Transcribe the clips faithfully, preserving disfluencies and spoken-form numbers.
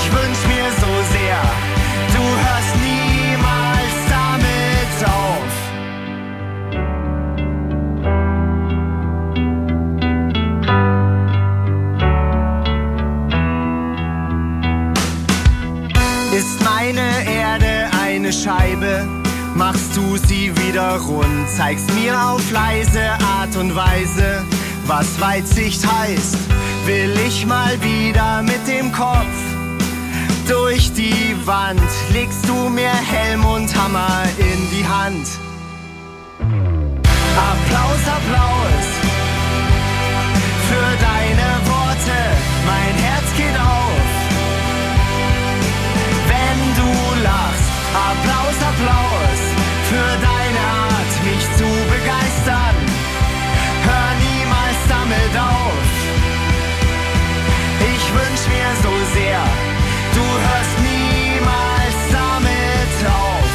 Ich wünsch mir so sehr, du hörst niemals damit auf. Ist meine Erde eine Scheibe, machst du sie wieder rund, zeigst mir auf leise Art und Weise, was Weitsicht heißt. Will ich mal wieder mit dem Kopf durch die Wand, legst du mir Helm und Hammer in die Hand. Applaus, Applaus für deine Worte, mein Herz geht auf, wenn du lachst. Applaus, Applaus für deine Art, mich zu begeistern. Hör niemals damit auf. Ich wünsch mir so sehr, du hörst niemals damit auf.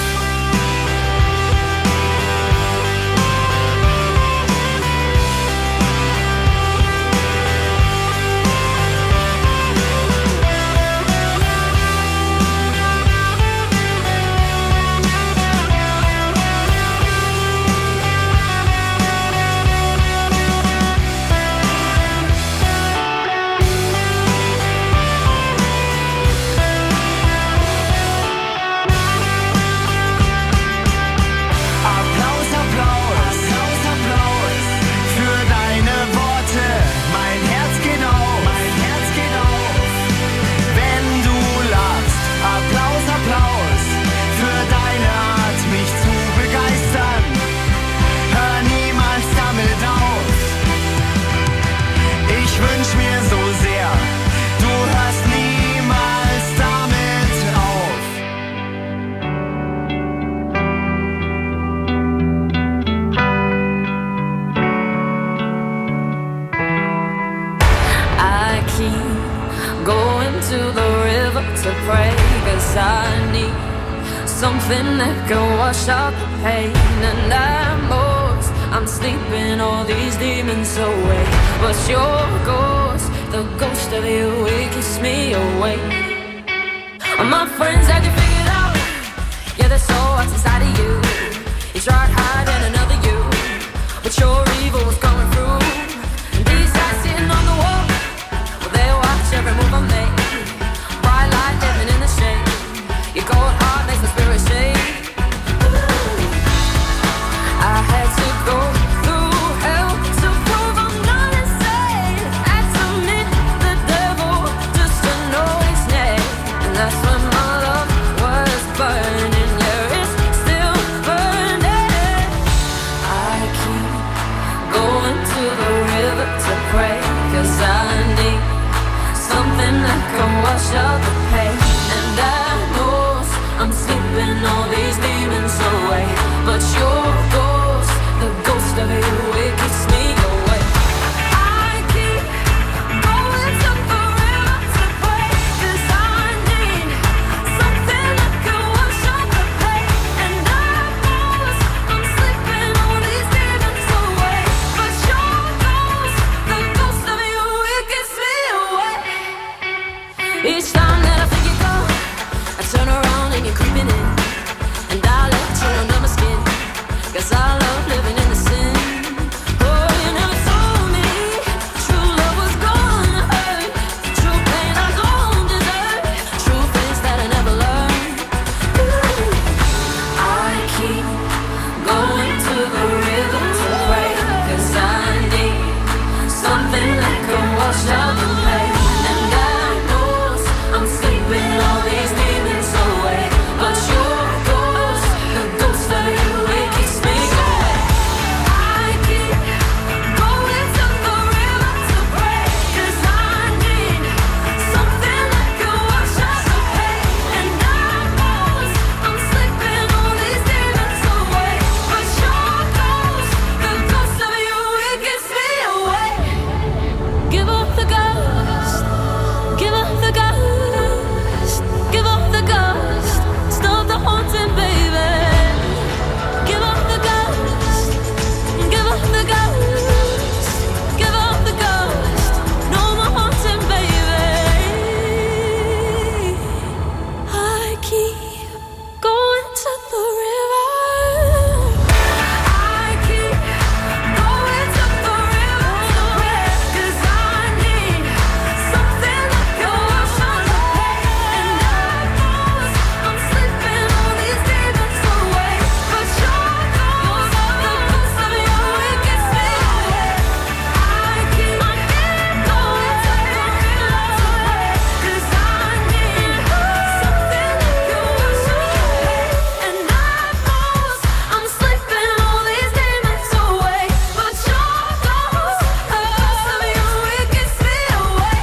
Something that can wash out the pain. And I'm most, I'm sleeping all these demons away. But your ghost, the ghost of you, it keeps me awake. My friends had you figured out. Yeah, there's so what's inside of you. You tried hiding another you, but your evil was coming through. And these guys sitting on the wall, well, they watch every move I make. Bright light living in the shade. Your cold heart makes my spirit shake. I had to go through hell to prove I'm not insane. Had to meet the devil just to know his name. And that's when my love was burning. Yeah, it's still burning. I keep going to the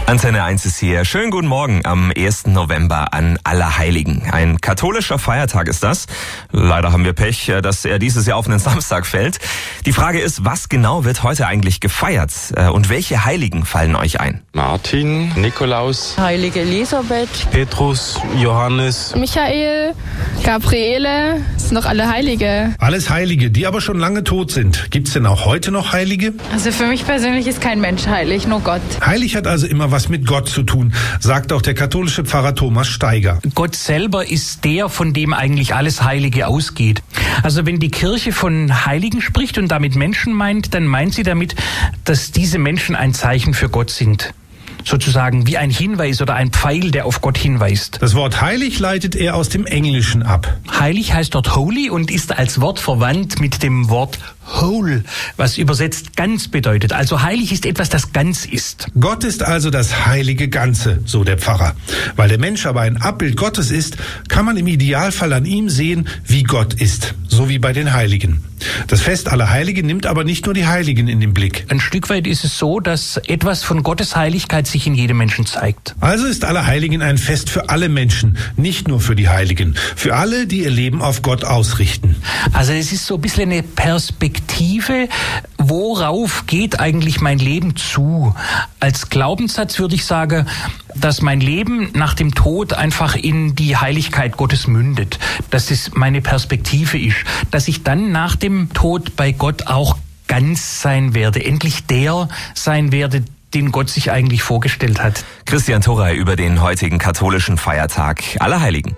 Antenne eins ist hier. Schönen guten Morgen am ersten November an Allerheiligen. Ein katholischer Feiertag ist das. Leider haben wir Pech, dass er dieses Jahr auf einen Samstag fällt. Die Frage ist, was genau wird heute eigentlich gefeiert? Und welche Heiligen fallen euch ein? Martin, Nikolaus, Heilige Elisabeth, Petrus, Johannes, Michael, Gabriele, das sind noch alle Heilige. Alles Heilige, die aber schon lange tot sind. Gibt's denn auch heute noch Heilige? Also für mich persönlich ist kein Mensch heilig, nur Gott. Heilig hat also immer was mit Gott zu tun, sagt auch der katholische Pfarrer Thomas Steiger. Gott selber ist der, von dem eigentlich alles Heilige ausgeht. Also wenn die Kirche von Heiligen spricht und damit Menschen meint, dann meint sie damit, dass diese Menschen ein Zeichen für Gott sind. Sozusagen wie ein Hinweis oder ein Pfeil, der auf Gott hinweist. Das Wort heilig leitet er aus dem Englischen ab. Heilig heißt dort holy und ist als Wort verwandt mit dem Wort whole, was übersetzt ganz bedeutet. Also heilig ist etwas, das ganz ist. Gott ist also das heilige Ganze, so der Pfarrer. Weil der Mensch aber ein Abbild Gottes ist, kann man im Idealfall an ihm sehen, wie Gott ist, so wie bei den Heiligen. Das Fest aller Heiligen nimmt aber nicht nur die Heiligen in den Blick. Ein Stück weit ist es so, dass etwas von Gottes Heiligkeit sich in jedem Menschen zeigt. Also ist Allerheiligen ein Fest für alle Menschen, nicht nur für die Heiligen, für alle, die ihr Leben auf Gott ausrichten. Also es ist so ein bisschen eine Perspektive, worauf geht eigentlich mein Leben zu? Als Glaubenssatz würde ich sagen, dass mein Leben nach dem Tod einfach in die Heiligkeit Gottes mündet, dass es meine Perspektive ist, dass ich dann nach dem Tod bei Gott auch ganz sein werde, endlich der sein werde, den Gott sich eigentlich vorgestellt hat. Christian Thorey über den heutigen katholischen Feiertag Allerheiligen.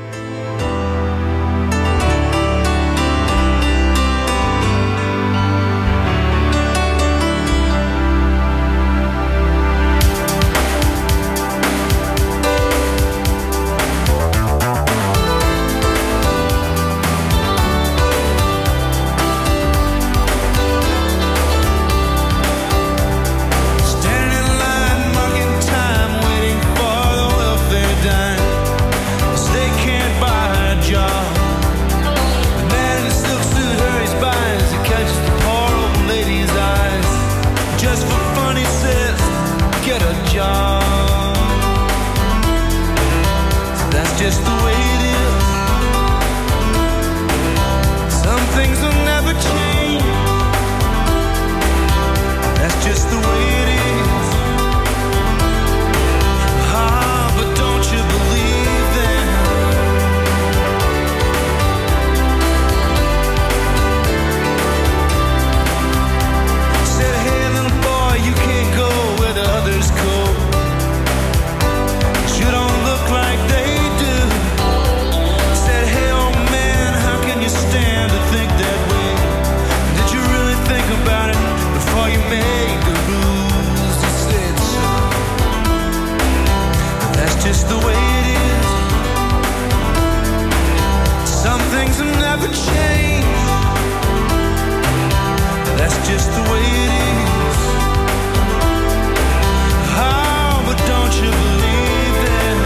Just the way it is. Some things will never change. That's just the way it is. Ah, but don't you believe them? Said, hey little boy, you can't go where the others go. You don't look like they just the way it is. Some things will never change. That's just the way it is. Oh, but don't you believe that?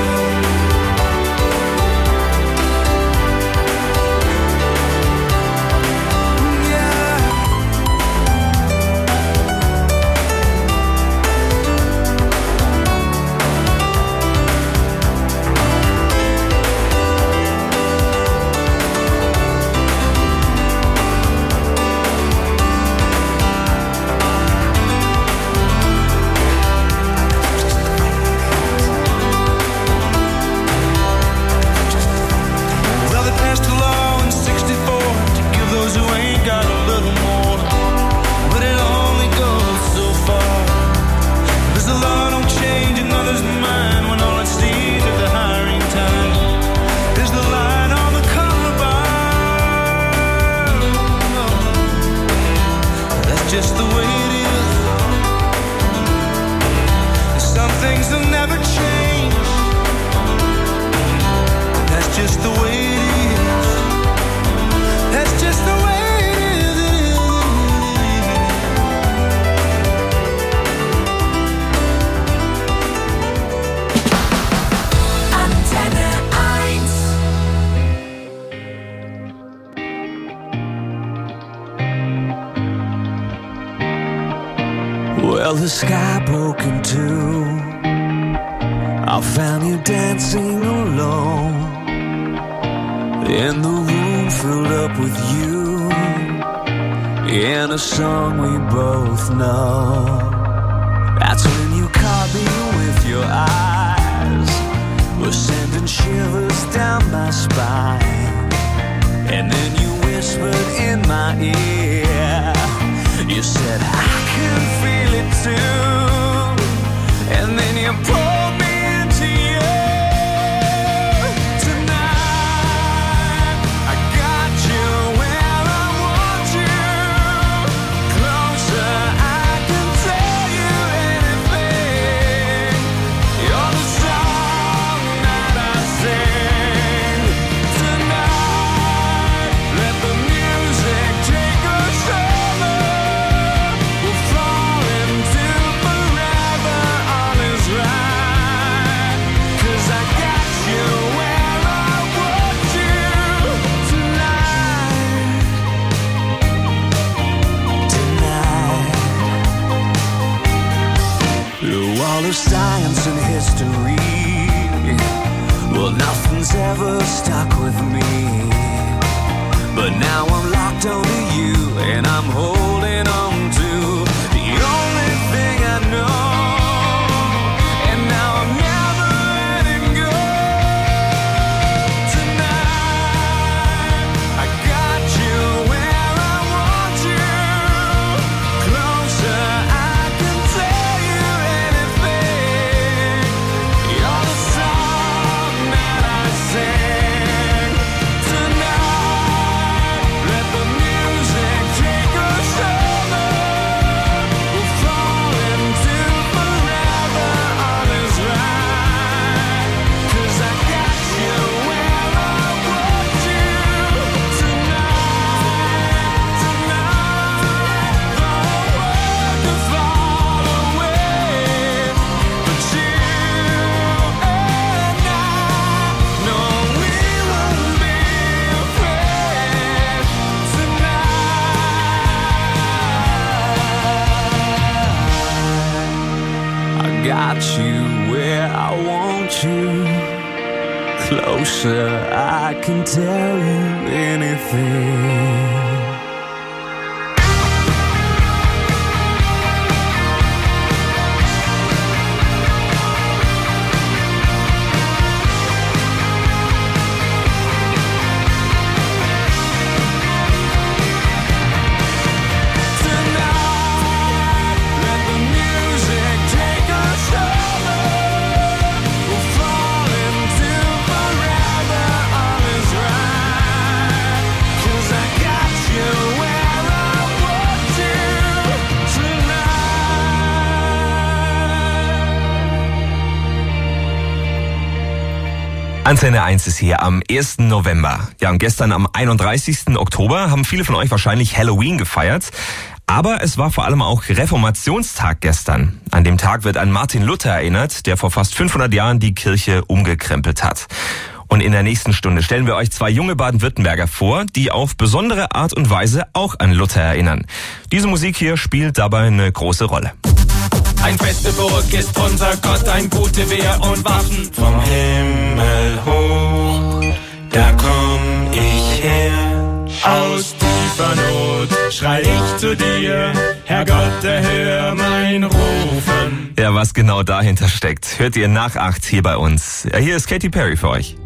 Just the way it is. Some things will never change. That's just the way it is. That's just the way it is. Antenne eins. Well, the sky broke in two. I found you dancing alone in the room filled up with you, in a song we both know. That's when you caught me with your eyes, were sending shivers down my spine. And then you whispered in my ear, you said I can feel it too. And then you pulled me into you. Tonight I got you where I want you. Closer, I can tell you anything. You're the song that I sing. Tonight, let the music take us over. We'll fall into forever, all is right. 'Cause I got you where I want you tonight. Tonight. Through all of science and history, well, nothing's ever stuck with me. But now I'm locked onto you, and I'm holding on to the only thing I know. And now I'm never letting go. Tonight I got you where I want you. Closer, I can tell you anything. You're the song that I sing. Tonight, let the music take us over. We'll fall into forever, all is right. 'Cause I got you where I want you tonight. Tonight, the world could fall away, but you and I know we won't be afraid tonight. I got you where I want you. Closer, I can tell you anything. Tonight, let the music take us over. We'll fall into forever, all is right. 'Cause I got you where I want you tonight. Antenne eins ist hier am ersten November. Ja, und gestern am einunddreißigsten Oktober haben viele von euch wahrscheinlich Halloween gefeiert. Aber es war vor allem auch Reformationstag gestern. An dem Tag wird an Martin Luther erinnert, der vor fast fünfhundert Jahren die Kirche umgekrempelt hat. Und in der nächsten Stunde stellen wir euch zwei junge Baden-Württemberger vor, die auf besondere Art und Weise auch an Luther erinnern. Diese Musik hier spielt dabei eine große Rolle. Ein feste Burg ist unser Gott, ein gute Wehr und Waffen. Vom Himmel hoch, da komm ich her. Aus tiefer Not schrei ich zu dir, Herrgott, erhör mein Rufen. Ja, was genau dahinter steckt, hört ihr nach acht hier bei uns. Ja, hier ist Katy Perry für euch.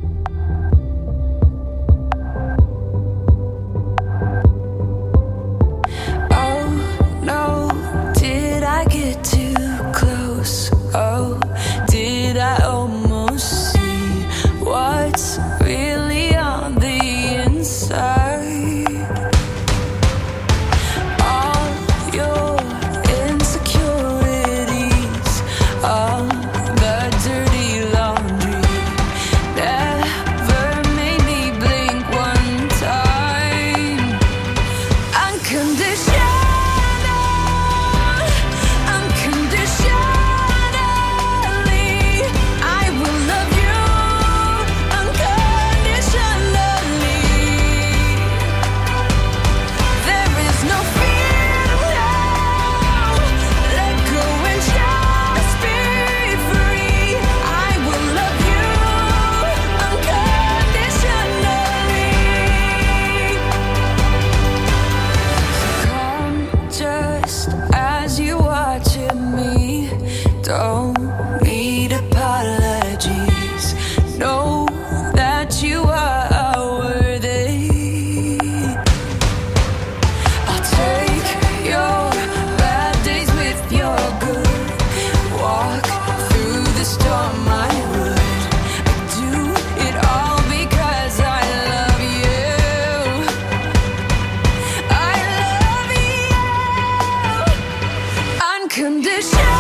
Oh no, did I get too close? Oh, did I almost see what's really on the inside? All your insecurities, all the dirty laundry that you're my root. I do it all because I love you. I love you unconditionally.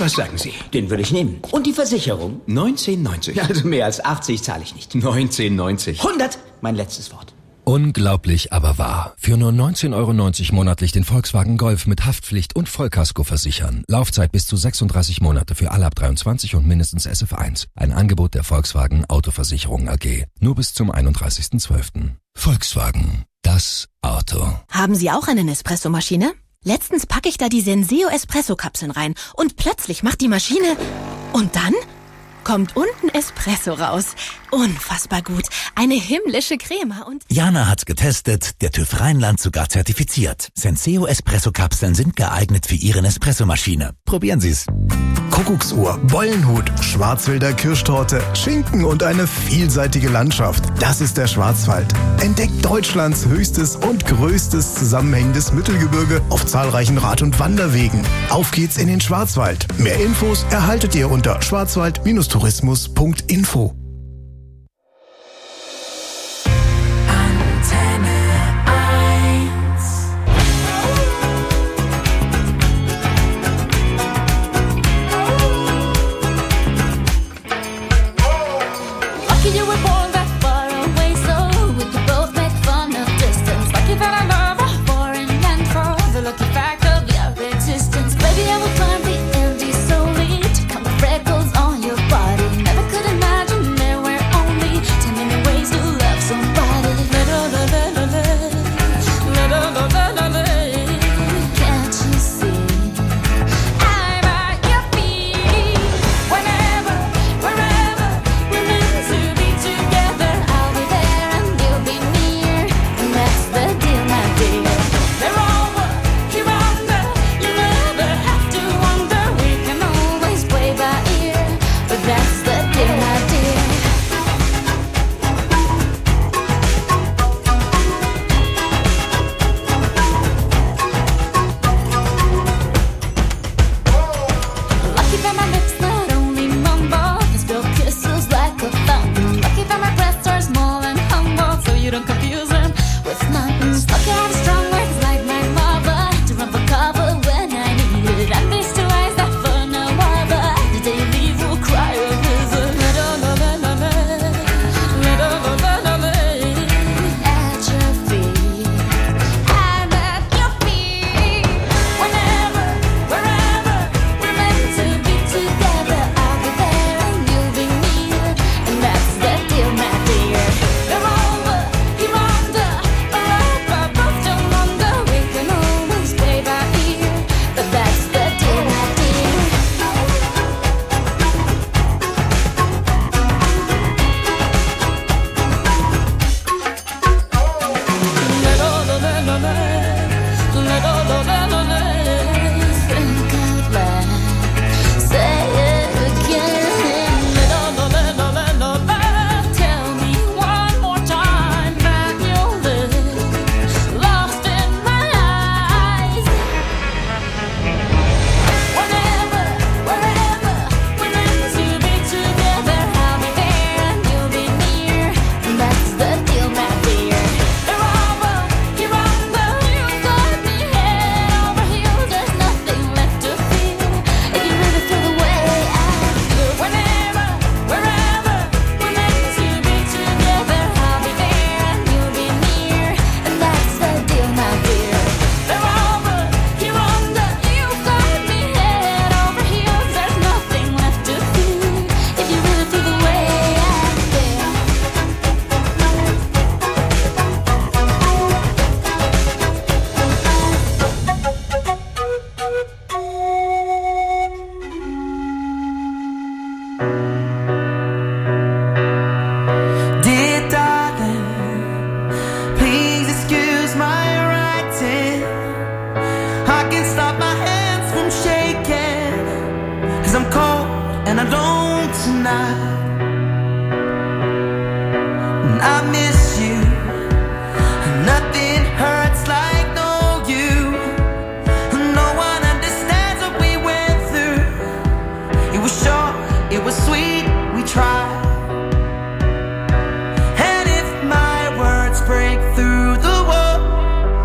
Was sagen Sie? Den würde ich nehmen. Und die Versicherung? neunzehn neunzig. Also mehr als achtzig zahle ich nicht. neunzehn neunzig. hundert! Mein letztes Wort. Unglaublich, aber wahr. Für nur neunzehn Euro neunzig monatlich den Volkswagen Golf mit Haftpflicht und Vollkasko versichern. Laufzeit bis zu sechsunddreißig Monate für alle ab dreiundzwanzig und mindestens S F eins. Ein Angebot der Volkswagen Autoversicherung A G. Nur bis zum einunddreißigsten zwölften Volkswagen. Das Auto. Haben Sie auch eine Nespresso-Maschine? Letztens packe ich da die Senseo Espresso-Kapseln rein und plötzlich macht die Maschine... Und dann kommt unten Espresso raus. Unfassbar gut. Eine himmlische Crema und... Jana hat's getestet, der TÜV Rheinland sogar zertifiziert. Senseo Espresso-Kapseln sind geeignet für Ihre Nespresso-Maschine. Probieren Sie's. Kuckucksuhr, Bollenhut, Schwarzwälder Kirschtorte, Schinken und eine vielseitige Landschaft. Das ist der Schwarzwald. Entdeckt Deutschlands höchstes und größtes zusammenhängendes Mittelgebirge auf zahlreichen Rad- und Wanderwegen. Auf geht's in den Schwarzwald. Mehr Infos erhaltet ihr unter schwarzwald Bindestrich tourismus Punkt info.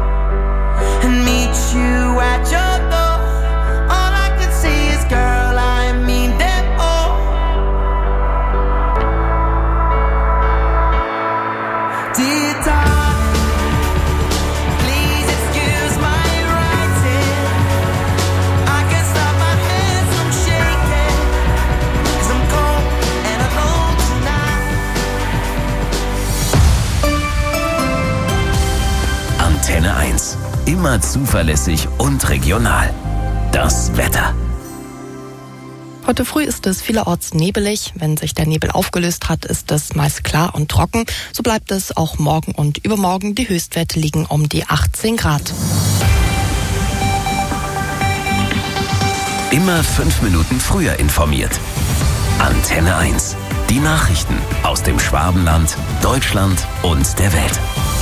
You at your door, all I can see is girl, I immer zuverlässig und regional. Das Wetter. Heute früh ist es vielerorts nebelig. Wenn sich der Nebel aufgelöst hat, ist es meist klar und trocken. So bleibt es auch morgen und übermorgen. Die Höchstwerte liegen um die achtzehn Grad. Immer fünf Minuten früher informiert. Antenne eins. Die Nachrichten aus dem Schwabenland, Deutschland und der Welt.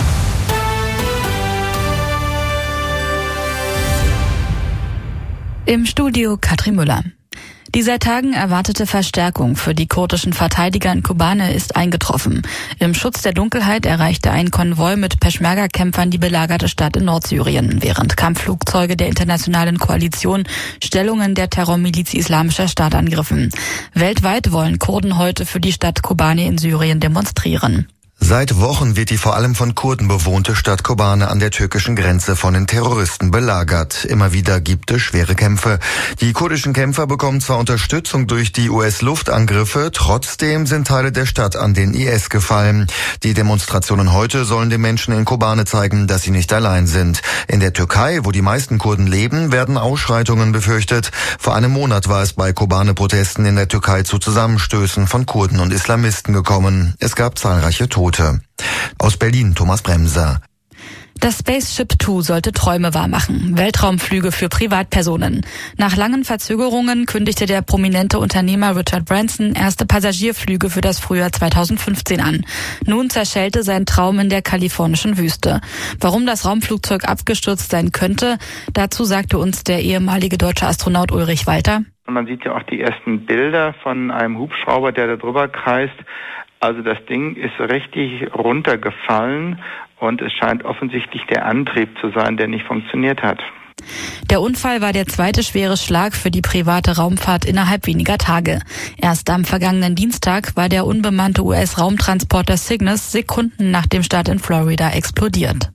Im Studio Katrin Müller. Die seit Tagen erwartete Verstärkung für die kurdischen Verteidiger in Kobane ist eingetroffen. Im Schutz der Dunkelheit erreichte ein Konvoi mit Peschmerga-Kämpfern die belagerte Stadt in Nordsyrien, während Kampfflugzeuge der internationalen Koalition Stellungen der Terrormiliz Islamischer Staat angriffen. Weltweit wollen Kurden heute für die Stadt Kobane in Syrien demonstrieren. Seit Wochen wird die vor allem von Kurden bewohnte Stadt Kobane an der türkischen Grenze von den Terroristen belagert. Immer wieder gibt es schwere Kämpfe. Die kurdischen Kämpfer bekommen zwar Unterstützung durch die U S-Luftangriffe, trotzdem sind Teile der Stadt an den I S gefallen. Die Demonstrationen heute sollen den Menschen in Kobane zeigen, dass sie nicht allein sind. In der Türkei, wo die meisten Kurden leben, werden Ausschreitungen befürchtet. Vor einem Monat war es bei Kobane-Protesten in der Türkei zu Zusammenstößen von Kurden und Islamisten gekommen. Es gab zahlreiche Tote. Aus Berlin, Thomas Bremser. Das Spaceship zwei sollte Träume wahrmachen. Weltraumflüge für Privatpersonen. Nach langen Verzögerungen kündigte der prominente Unternehmer Richard Branson erste Passagierflüge für das Frühjahr zweitausendfünfzehn an. Nun zerschellte sein Traum in der kalifornischen Wüste. Warum das Raumflugzeug abgestürzt sein könnte, dazu sagte uns der ehemalige deutsche Astronaut Ulrich Walter. Man sieht ja auch die ersten Bilder von einem Hubschrauber, der da drüber kreist. Also das Ding ist richtig runtergefallen und es scheint offensichtlich der Antrieb zu sein, der nicht funktioniert hat. Der Unfall war der zweite schwere Schlag für die private Raumfahrt innerhalb weniger Tage. Erst am vergangenen Dienstag war der unbemannte U S-Raumtransporter Cygnus Sekunden nach dem Start in Florida explodiert.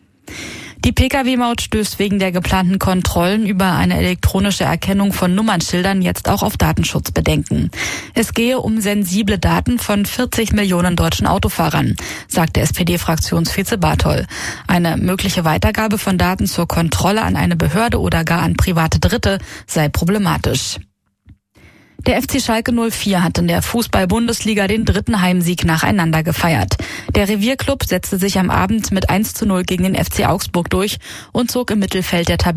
Die Pkw-Maut stößt wegen der geplanten Kontrollen über eine elektronische Erkennung von Nummernschildern jetzt auch auf Datenschutzbedenken. Es gehe um sensible Daten von vierzig Millionen deutschen Autofahrern, sagte S P D-Fraktionsvize Bartol. Eine mögliche Weitergabe von Daten zur Kontrolle an eine Behörde oder gar an private Dritte sei problematisch. Der F C Schalke null vier hat in der Fußball-Bundesliga den dritten Heimsieg nacheinander gefeiert. Der Revierclub setzte sich am Abend mit eins zu null gegen den F C Augsburg durch und zog im Mittelfeld der Tabelle